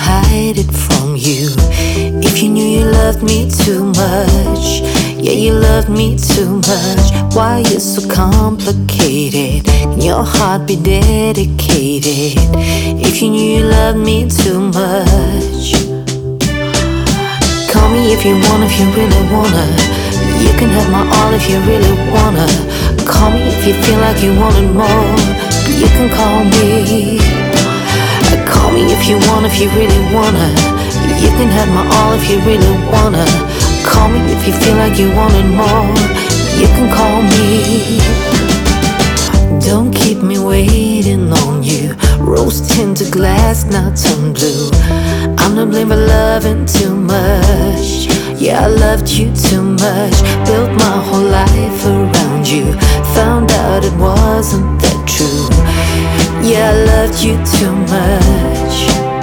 hide it from you. If you knew you loved me too much, yeah, you loved me too much. Why you so complicated? Can your heart be dedicated? If you knew you loved me too much. Call me if you want, if you really wanna. You can have my all if you really wanna. Call me if you feel like you wanted more. You can call me. Call me if you want, if you really wanna. You can have my all if you really wanna. Call me if you feel like you wanted more. You can call me. Don't keep me waiting on you. Rose tinted glass, not turn blue. I'm to blame for loving too much. Yeah, I loved you too much. Built my whole life around you. Found out it wasn't that true. Yeah, I loved you too much.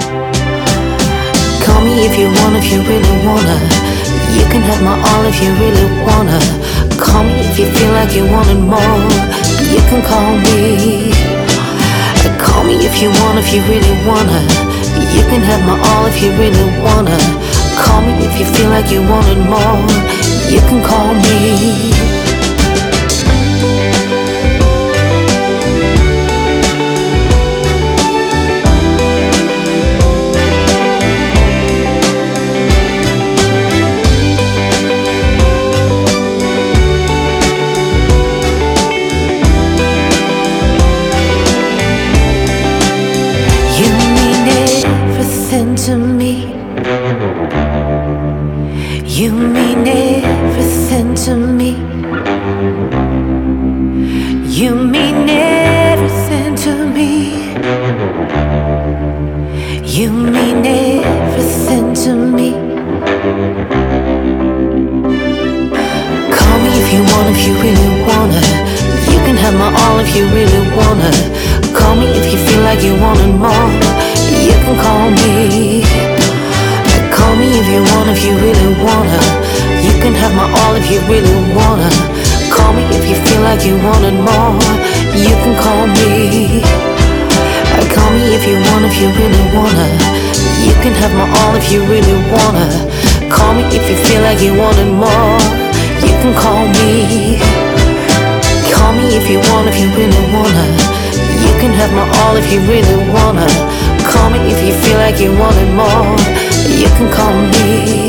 Call me if you want, if you really wanna. You can have my all if you really wanna. Call me if you feel like you wanted more. You can call me. Call me if you want, if you really wanna. You can have my all if you really wanna. Call me if you feel like you wanted more. You can call me. To me, you mean everything to me. You mean everything to me. You mean everything to me. Call me if you want, if you really wanna. You can have my all if you really wanna. Call me if you feel like you wanted more. You can call me. Call me if you want, if you really wanna. You can have my all if you really wanna. Call me if you feel like you wanted more. You can call me. Call me if you want, if you really wanna. You can have my all if you really wanna. Call me if you feel like you wanted more. You can call me. Call me if you want, if you really wanna. You can have my all if you really wanna. Call me if you feel like you wanted more. You can call me.